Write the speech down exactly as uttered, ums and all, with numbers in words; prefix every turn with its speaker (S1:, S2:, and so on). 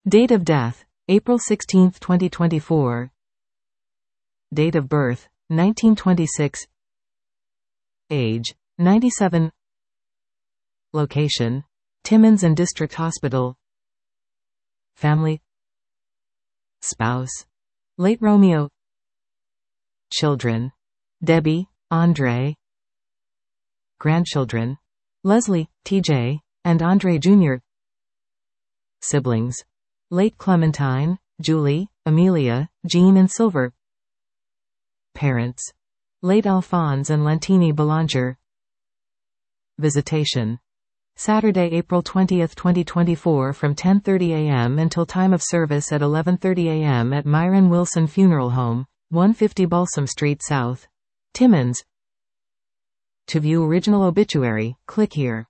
S1: Date of death, April sixteenth, twenty twenty-four. Date of birth, nineteen twenty-six. Age, ninety-seven. Location, Timmins and District Hospital. Family. Spouse, late Romeo. Children, Debbie, Andre. Grandchildren, Leslie, T J, and Andre Junior Siblings, late Clementine, Julie, Amelia, Jean and Silver. Parents, late Alphonse and Lantini Belanger. Visitation, Saturday, April twentieth, twenty twenty-four from ten thirty a m until time of service at eleven thirty a m at Myron Wilson Funeral Home, one fifty Balsam Street South, Timmins. To view original obituary, click here.